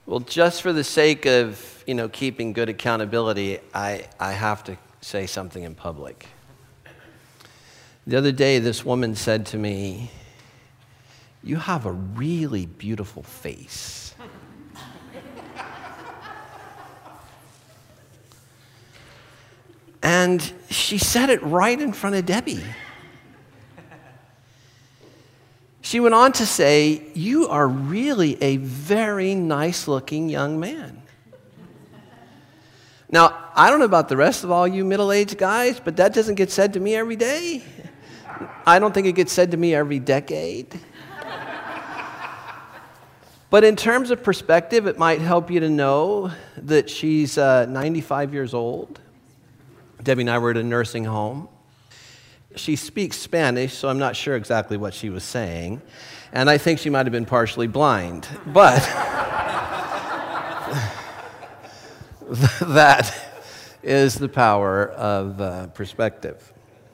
Well, just for the sake of, keeping good accountability, I have to say something in public. The other day, this woman said to me, "You have a really beautiful face." And she said it right in front of Debbie. She went on to say, "You are really a very nice-looking young man." Now, I don't know about the rest of all you middle-aged guys, but that doesn't get said to me every day. I don't think it gets said to me every decade. But in terms of perspective, it might help you to know that she's 95 years old. Debbie and I were at a nursing home. She speaks Spanish, so I'm not sure exactly what she was saying. And I think she might have been partially blind. But that is the power of perspective.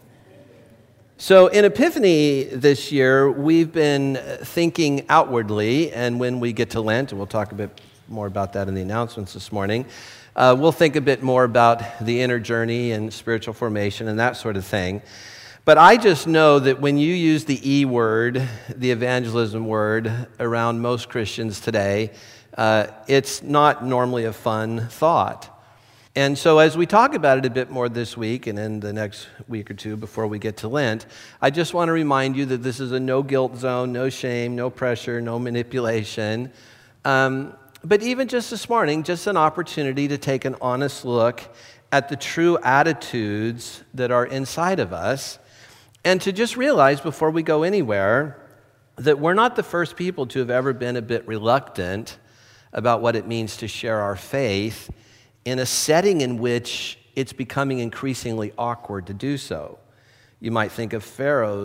So in Epiphany this year, we've been thinking outwardly, and when we get to Lent, and we'll talk a bit more about that in the announcements this morning, we'll think a bit more about the inner journey and spiritual formation and that sort of thing. But I just know that when you use the E word, the evangelism word, around most Christians today, it's not normally a fun thought. And so as we talk about it a bit more this week and in the next week or two before we get to Lent, I just want to remind you that this is a no-guilt zone, no shame, no pressure, no manipulation. But even just this morning, just an opportunity to take an honest look at the true attitudes that are inside of us, and to just realize before we go anywhere that we're not the first people to have ever been a bit reluctant about what it means to share our faith in a setting in which it's becoming increasingly awkward to do so. You might think of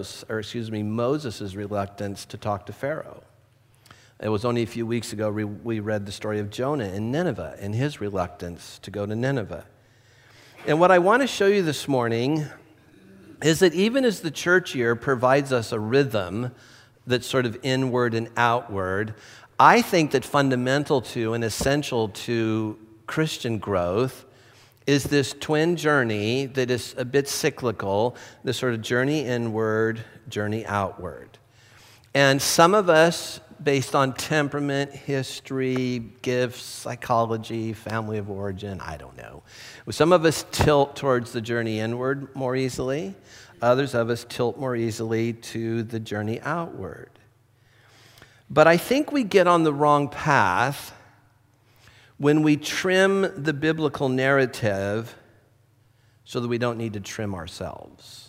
Moses' reluctance to talk to Pharaoh. It was only a few weeks ago we read the story of Jonah in Nineveh and his reluctance to go to Nineveh. And what I want to show you this morning is that even as the church year provides us a rhythm that's sort of inward and outward, I think that fundamental to and essential to Christian growth is this twin journey that is a bit cyclical, this sort of journey inward, journey outward. And some of us, based on temperament, history, gifts, psychology, family of origin, I don't know. Some of us tilt towards the journey inward more easily. Others of us tilt more easily to the journey outward. But I think we get on the wrong path when we trim the biblical narrative so that we don't need to trim ourselves.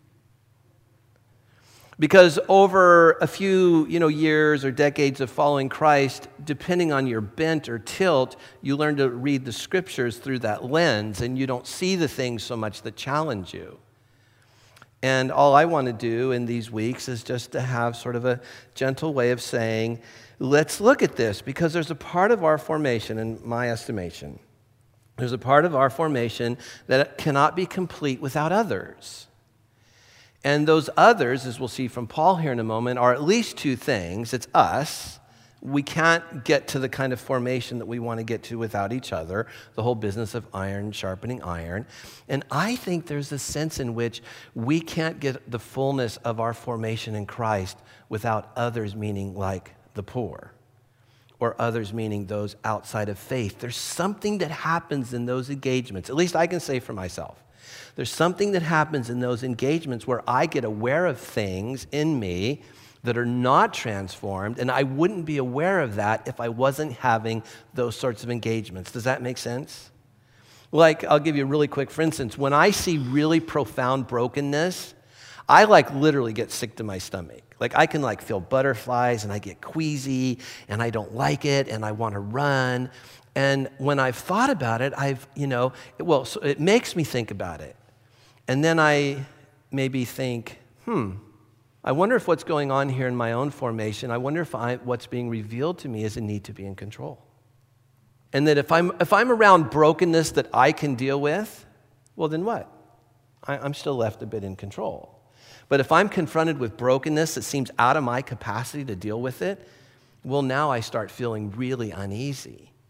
Because over a few, years or decades of following Christ, depending on your bent or tilt, you learn to read the scriptures through that lens, and you don't see the things so much that challenge you. And all I want to do in these weeks is just to have sort of a gentle way of saying, let's look at this, because there's a part of our formation, in my estimation, there's a part of our formation that cannot be complete without others. And those others, as we'll see from Paul here in a moment, are at least two things. It's us. We can't get to the kind of formation that we want to get to without each other, the whole business of iron sharpening iron. And I think there's a sense in which we can't get the fullness of our formation in Christ without others, meaning like the poor, or others meaning those outside of faith. There's something that happens in those engagements, at least I can say for myself. There's something that happens in those engagements where I get aware of things in me that are not transformed, and I wouldn't be aware of that if I wasn't having those sorts of engagements. Does that make sense? Like, I'll give you a really quick, for instance, when I see really profound brokenness, I literally get sick to my stomach. I can feel butterflies, and I get queasy, and I don't like it, and I want to run. And when I've thought about it, so it makes me think about it. And then I maybe think, I wonder if what's going on here in my own formation, I wonder if what's being revealed to me is a need to be in control. And that if I'm around brokenness that I can deal with, well, then what? I'm still left a bit in control. But if I'm confronted with brokenness that seems out of my capacity to deal with it, well, now I start feeling really uneasy.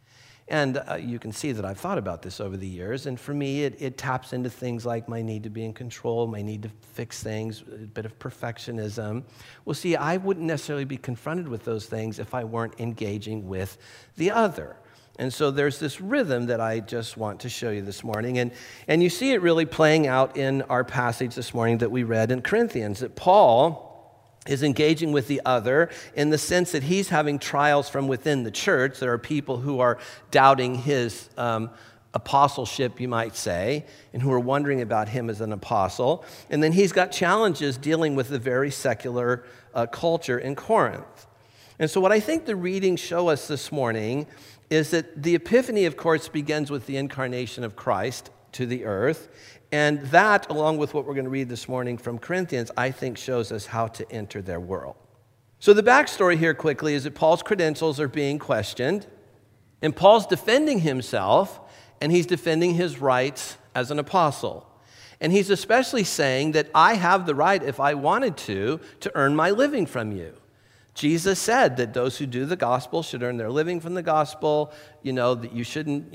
And you can see that I've thought about this over the years. And for me, it taps into things like my need to be in control, my need to fix things, a bit of perfectionism. Well, see, I wouldn't necessarily be confronted with those things if I weren't engaging with the other. And so there's this rhythm that I just want to show you this morning. And you see it really playing out in our passage this morning that we read in Corinthians, that Paul is engaging with the other in the sense that he's having trials from within the church. There are people who are doubting his apostleship, you might say, and who are wondering about him as an apostle. And then he's got challenges dealing with the very secular culture in Corinth. And so what I think the readings show us this morning is that the Epiphany, of course, begins with the incarnation of Christ to the earth. And that, along with what we're going to read this morning from Corinthians, I think shows us how to enter their world. So the backstory here quickly is that Paul's credentials are being questioned, and Paul's defending himself, and he's defending his rights as an apostle. And he's especially saying that I have the right, if I wanted to earn my living from you. Jesus said that those who do the gospel should earn their living from the gospel, that you shouldn't,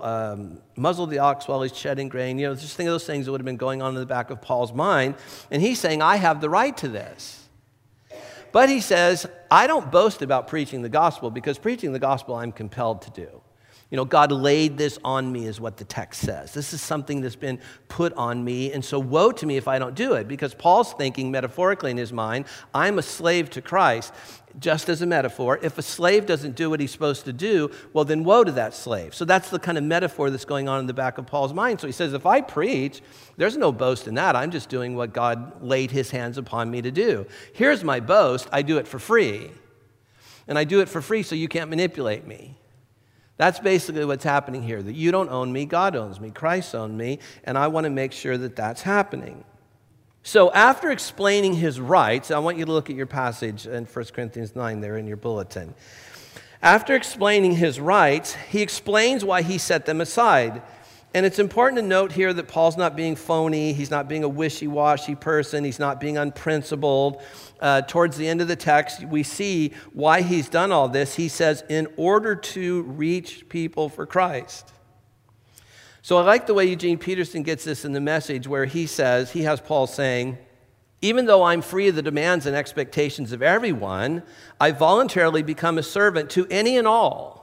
muzzle the ox while he's shedding grain. Just think of those things that would have been going on in the back of Paul's mind. And he's saying, I have the right to this. But he says, I don't boast about preaching the gospel because preaching the gospel I'm compelled to do. God laid this on me is what the text says. This is something that's been put on me, and so woe to me if I don't do it, because Paul's thinking metaphorically in his mind, I'm a slave to Christ. Just as a metaphor, if a slave doesn't do what he's supposed to do, well, then woe to that slave. So that's the kind of metaphor that's going on in the back of Paul's mind. So he says, if I preach, there's no boast in that. I'm just doing what God laid his hands upon me to do. Here's my boast. I do it for free. And I do it for free so you can't manipulate me. That's basically what's happening here, that you don't own me, God owns me, Christ owns me, and I want to make sure that that's happening. So after explaining his rights, I want you to look at your passage in 1 Corinthians 9 there in your bulletin. After explaining his rights, he explains why he set them aside. And it's important to note here that Paul's not being phony, he's not being a wishy-washy person, he's not being unprincipled. Towards the end of the text, we see why he's done all this. He says, in order to reach people for Christ. So I like the way Eugene Peterson gets this in the Message, where he has Paul saying, even though I'm free of the demands and expectations of everyone, I voluntarily become a servant to any and all.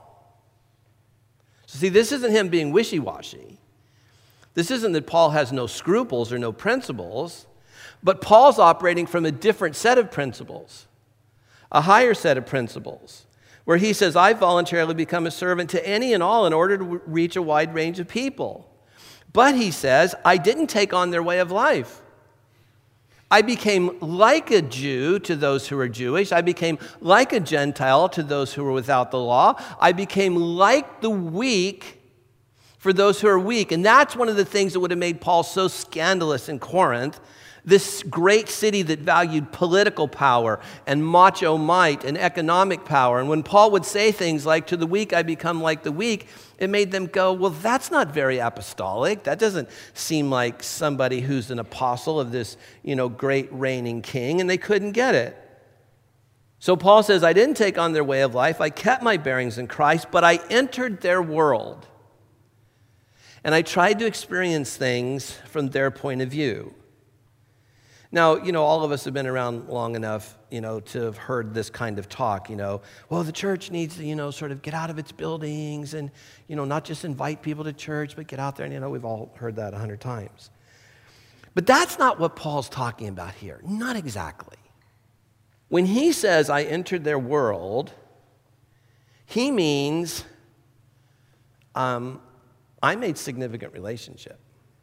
So see, this isn't him being wishy-washy. This isn't that Paul has no scruples or no principles, but Paul's operating from a different set of principles, a higher set of principles, where he says, I voluntarily become a servant to any and all in order to reach a wide range of people. But he says, I didn't take on their way of life. I became like a Jew to those who are Jewish. I became like a Gentile to those who are without the law. I became like the weak for those who are weak. And that's one of the things that would have made Paul so scandalous in Corinth, this great city that valued political power and macho might and economic power. And when Paul would say things like, to the weak I become like the weak, it made them go, well, that's not very apostolic. That doesn't seem like somebody who's an apostle of this, great reigning king, and they couldn't get it. So Paul says, I didn't take on their way of life. I kept my bearings in Christ, but I entered their world. And I tried to experience things from their point of view. Now, all of us have been around long enough, to have heard this kind of talk, well, the church needs to, sort of get out of its buildings and, not just invite people to church, but get out there. And, we've all heard that 100 times. But that's not what Paul's talking about here. Not exactly. When he says, I entered their world, he means I made significant relationship.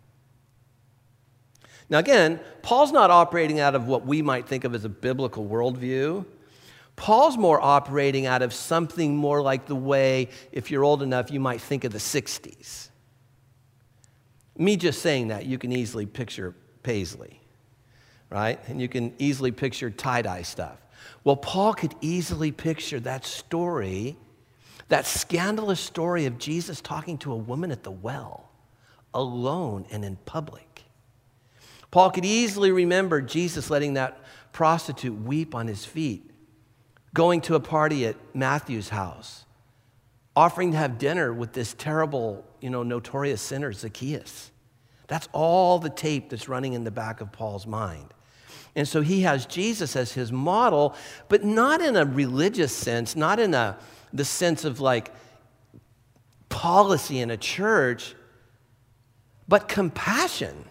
Now again, Paul's not operating out of what we might think of as a biblical worldview. Paul's more operating out of something more like the way, if you're old enough, you might think of the 60s. Me just saying that, you can easily picture Paisley, right? And you can easily picture tie-dye stuff. Well, Paul could easily picture that story, that scandalous story of Jesus talking to a woman at the well, alone and in public. Paul could easily remember Jesus letting that prostitute weep on his feet, going to a party at Matthew's house, offering to have dinner with this terrible, notorious sinner, Zacchaeus. That's all the tape that's running in the back of Paul's mind. And so he has Jesus as his model, but not in a religious sense, not in the sense of like policy in a church, but compassion.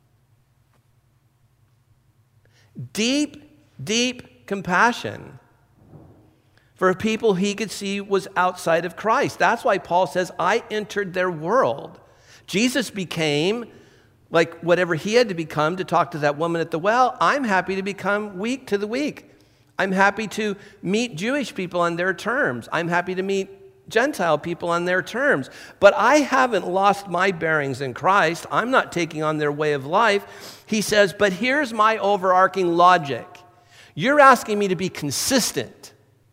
Deep, deep compassion for people he could see was outside of Christ. That's why Paul says, I entered their world. Jesus became like whatever he had to become to talk to that woman at the well. I'm happy to become weak to the weak. I'm happy to meet Jewish people on their terms. I'm happy to meet Gentile people on their terms. But I haven't lost my bearings in Christ. I'm not taking on their way of life. He says, but here's my overarching logic. You're asking me to be consistent.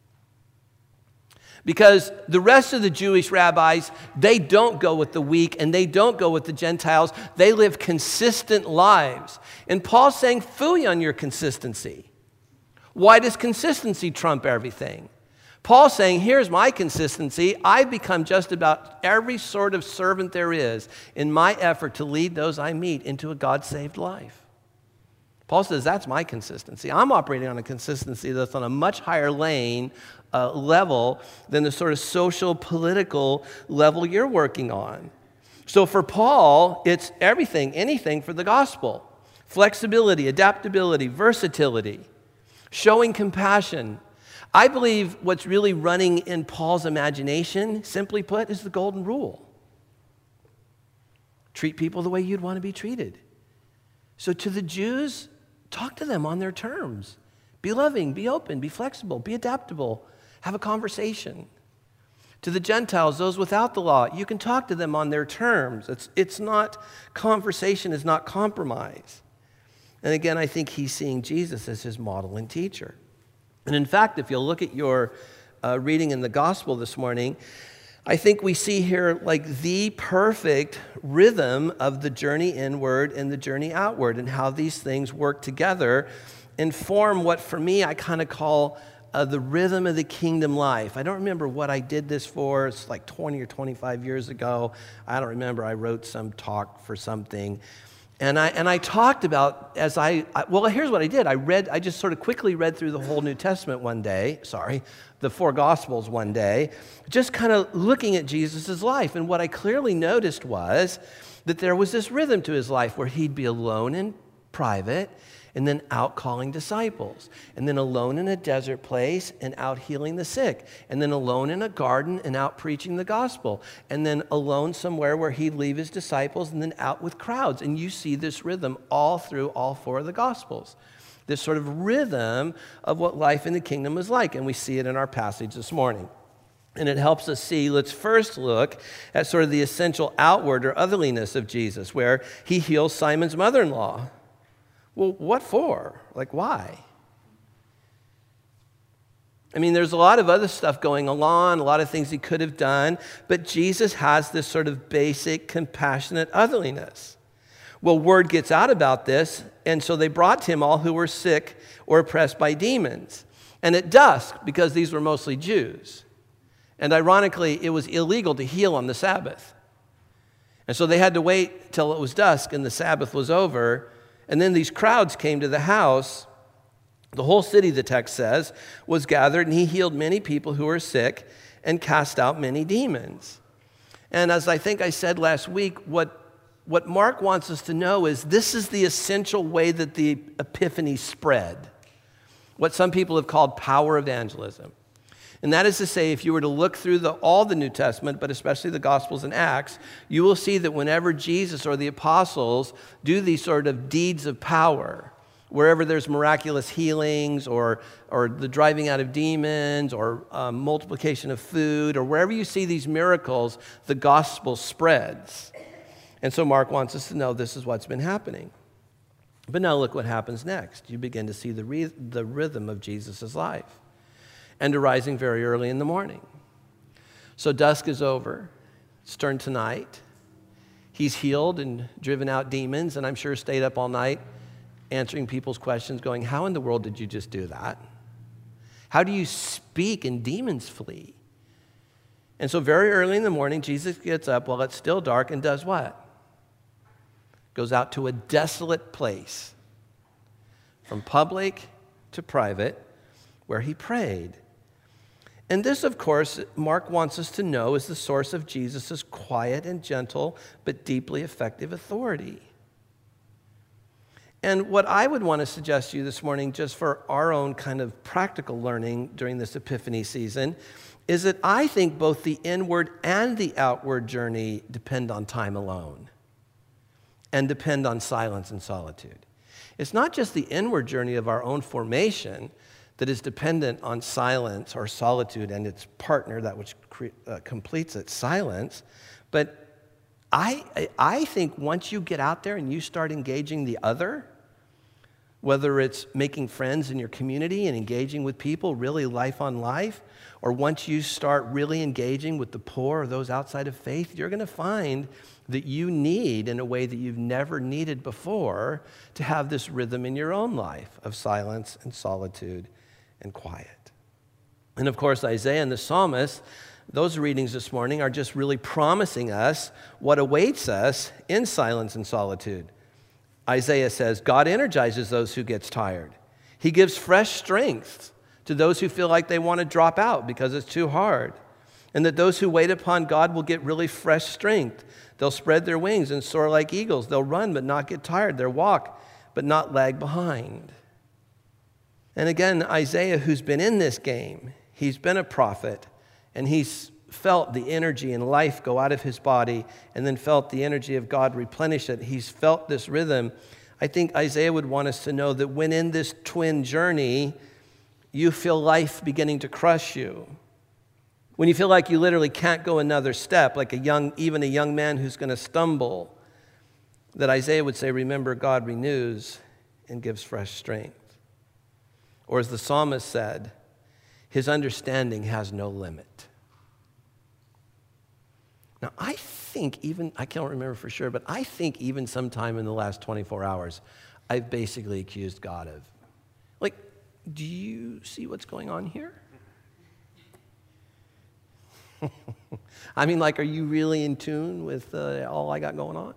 Because the rest of the Jewish rabbis, they don't go with the weak and they don't go with the Gentiles. They live consistent lives. And Paul's saying, phooey on your consistency. Why does consistency trump everything? Paul's saying, here's my consistency. I've become just about every sort of servant there is in my effort to lead those I meet into a God-saved life. Paul says, that's my consistency. I'm operating on a consistency that's on a much higher level than the sort of social, political level you're working on. So for Paul, it's everything, anything for the gospel. Flexibility, adaptability, versatility, showing compassion. I believe what's really running in Paul's imagination, simply put, is the golden rule. Treat people the way you'd want to be treated. So to the Jews, talk to them on their terms. Be loving, be open, be flexible, be adaptable. Have a conversation. To the Gentiles, those without the law, you can talk to them on their terms. It's not, conversation is not compromise. And again, I think he's seeing Jesus as his model and teacher. And in fact, if you'll look at your reading in the gospel this morning, I think we see here like the perfect rhythm of the journey inward and the journey outward and how these things work together and form what for me I kind of call the rhythm of the kingdom life. I don't remember what I did this for. It's like 20 or 25 years ago. I don't remember. I wrote some talk for something. And I talked about, here's what I did. I just sort of quickly read through the whole New Testament the 4 Gospels one day, just kind of looking at Jesus' life. And what I clearly noticed was that there was this rhythm to his life where he'd be alone in private and then out calling disciples, and then alone in a desert place and out healing the sick, and then alone in a garden and out preaching the gospel, and then alone somewhere where he'd leave his disciples and then out with crowds. And you see this rhythm all through all 4 of the Gospels, this sort of rhythm of what life in the kingdom is like, and we see it in our passage this morning. And it helps us see, let's first look at sort of the essential outward or otherliness of Jesus, where he heals Simon's mother-in-law. Well, what for? Like, why? I mean, there's a lot of other stuff going on, a lot of things he could have done, but Jesus has this sort of basic, compassionate otherliness. Well, word gets out about this, and so they brought to him all who were sick or oppressed by demons. And at dusk, because these were mostly Jews, and ironically, it was illegal to heal on the Sabbath. And so they had to wait till it was dusk and the Sabbath was over. And then these crowds came to the house. The whole city, the text says, was gathered, and he healed many people who were sick and cast out many demons. And as I think I said last week, what Mark wants us to know is this is the essential way that the epiphany spread, what some people have called power evangelism. And that is to say, if you were to look through all the New Testament, but especially the Gospels and Acts, you will see that whenever Jesus or the apostles do these sort of deeds of power, wherever there's miraculous healings or the driving out of demons or multiplication of food, or wherever you see these miracles, the gospel spreads. And so Mark wants us to know this is what's been happening. But now look what happens next. You begin to see the rhythm of Jesus' life. And arising very early in the morning. So dusk is over. It's turned to night. He's healed and driven out demons, and I'm sure stayed up all night answering people's questions, going, how in the world did you just do that? How do you speak and demons flee? And so very early in the morning, Jesus gets up while it's still dark and does what? Goes out to a desolate place, from public to private, where he prayed. And this, of course, Mark wants us to know is the source of Jesus' quiet and gentle but deeply effective authority. And what I would want to suggest to you this morning, just for our own kind of practical learning during this Epiphany season, is that I think both the inward and the outward journey depend on time alone and depend on silence and solitude. It's not just the inward journey of our own formation that is dependent on silence or solitude and its partner, that which completes it, silence, but I think once you get out there and you start engaging the other, whether it's making friends in your community and engaging with people, really life on life, or once you start really engaging with the poor or those outside of faith, you're going to find that you need, in a way that you've never needed before, to have this rhythm in your own life of silence and solitude and quiet. And of course, Isaiah and the psalmist, those readings this morning are just really promising us what awaits us in silence and solitude. Isaiah says, God energizes those who gets tired. He gives fresh strength to those who feel like they want to drop out because it's too hard. And that those who wait upon God will get really fresh strength. They'll spread their wings and soar like eagles. They'll run but not get tired. They'll walk but not lag behind. And again, Isaiah, who's been in this game, he's been a prophet, and he's felt the energy and life go out of his body and then felt the energy of God replenish it. He's felt this rhythm. I think Isaiah would want us to know that when in this twin journey, you feel life beginning to crush you, when you feel like you literally can't go another step, like even a young man who's going to stumble, that Isaiah would say, remember, God renews and gives fresh strength. Or as the psalmist said, his understanding has no limit. Now, I can't remember for sure, but I think even sometime in the last 24 hours, I've basically accused God of, do you see what's going on here? I mean, are you really in tune with all I got going on?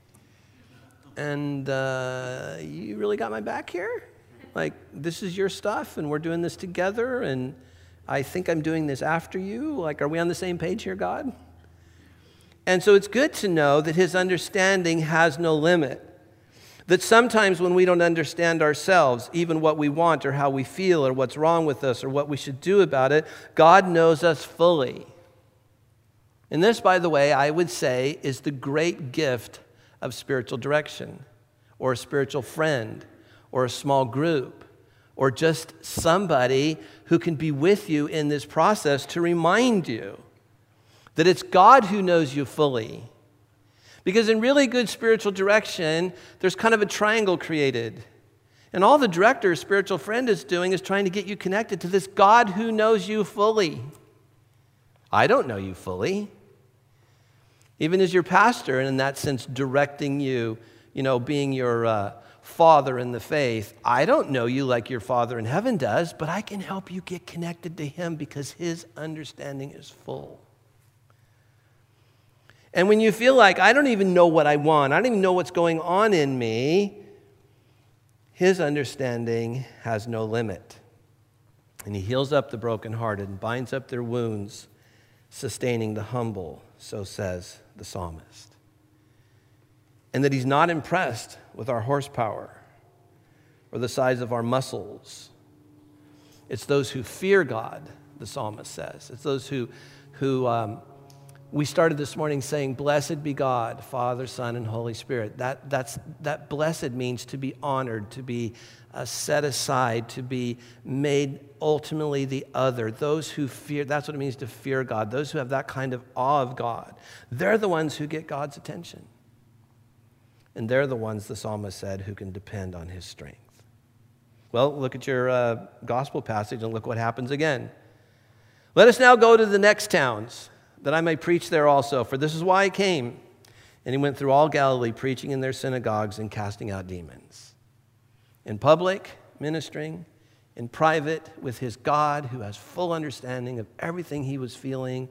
And you really got my back here? This is your stuff, and we're doing this together, and I think I'm doing this after you. Are we on the same page here, God? And so it's good to know that his understanding has no limit. That sometimes when we don't understand ourselves, even what we want or how we feel or what's wrong with us or what we should do about it, God knows us fully. And this, by the way, I would say is the great gift of spiritual direction or a spiritual friend or a small group or just somebody who can be with you in this process to remind you that it's God who knows you fully. Because in really good spiritual direction, there's kind of a triangle created. And all the director, a spiritual friend, is doing is trying to get you connected to this God who knows you fully. I don't know you fully. Even as your pastor, and in that sense, directing you, being your father in the faith, I don't know you like your Father in heaven does, but I can help you get connected to him because his understanding is full. And when you feel like, I don't even know what I want, I don't even know what's going on in me, his understanding has no limit. And he heals up the brokenhearted and binds up their wounds, sustaining the humble, so says the psalmist. And that he's not impressed with our horsepower or the size of our muscles. It's those who fear God, the psalmist says. It's those who we started this morning saying, blessed be God, Father, Son, and Holy Spirit. That blessed means to be honored, to be set aside, to be made ultimately the other. Those who fear, that's what it means to fear God. Those who have that kind of awe of God, they're the ones who get God's attention. And they're the ones, the psalmist said, who can depend on his strength. Well, look at your gospel passage and look what happens again. Let us now go to the next towns, that I may preach there also, for this is why I came. And he went through all Galilee, preaching in their synagogues and casting out demons. In public, ministering. In private, with his God, who has full understanding of everything he was feeling.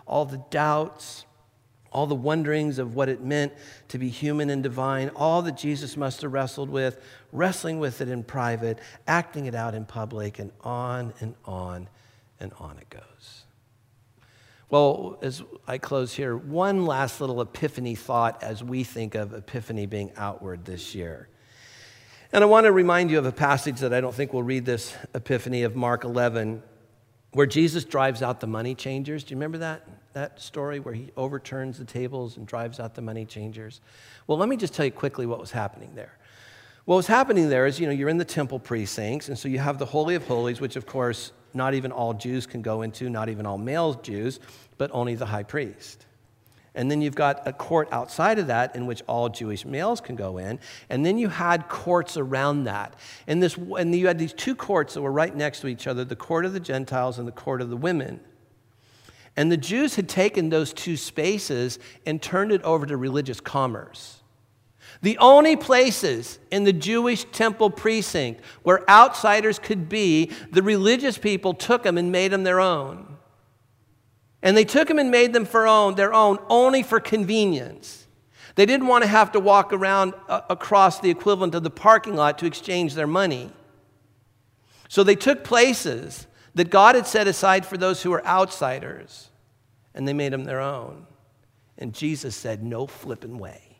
all the doubts, all the wonderings of what it meant to be human and divine, all that Jesus must have wrestled with, wrestling with it in private, acting it out in public, and on and on and on it goes. Well, as I close here, one last little epiphany thought as we think of Epiphany being outward this year. And I want to remind you of a passage that I don't think we'll read this Epiphany of Mark 11, where Jesus drives out the money changers. Do you remember that story where he overturns the tables and drives out the money changers? Well, let me just tell you quickly what was happening there. What was happening there is, you're in the temple precincts, and so you have the Holy of Holies, which of course not even all Jews can go into, not even all male Jews, but only the high priest. And then you've got a court outside of that in which all Jewish males can go in. And then you had courts around that. And you had these two courts that were right next to each other, the court of the Gentiles and the court of the women. And the Jews had taken those two spaces and turned it over to religious commerce. The only places in the Jewish temple precinct where outsiders could be, the religious people took them and made them their own. And they took them and made them their own only for convenience. They didn't want to have to walk around across the equivalent of the parking lot to exchange their money. So they took places that God had set aside for those who were outsiders, and they made them their own. And Jesus said, no flipping way.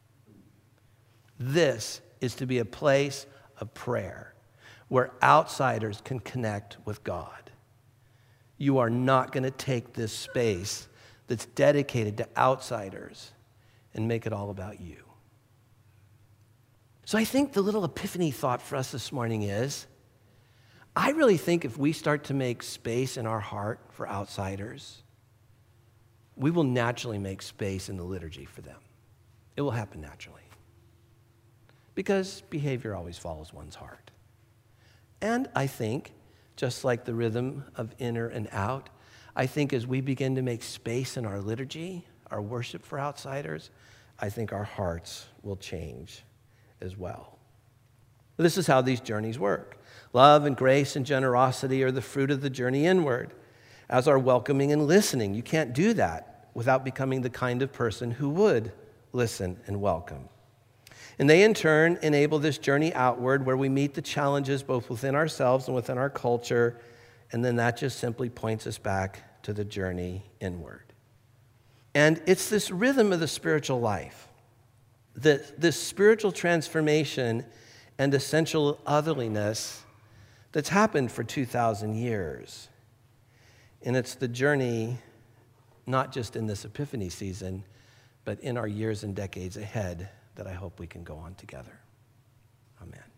This is to be a place of prayer where outsiders can connect with God. You are not going to take this space that's dedicated to outsiders and make it all about you. So I think the little epiphany thought for us this morning is, I really think if we start to make space in our heart for outsiders, we will naturally make space in the liturgy for them. It will happen naturally. Because behavior always follows one's heart. And I think, just like the rhythm of inner and out, I think as we begin to make space in our liturgy, our worship for outsiders, I think our hearts will change as well. This is how these journeys work. Love and grace and generosity are the fruit of the journey inward, as are welcoming and listening. You can't do that without becoming the kind of person who would listen and welcome. And they, in turn, enable this journey outward where we meet the challenges both within ourselves and within our culture, and then that just simply points us back to the journey inward. And it's this rhythm of the spiritual life, this spiritual transformation and essential otherliness that's happened for 2,000 years. And it's the journey, not just in this Epiphany season, but in our years and decades ahead, that I hope we can go on together. Amen.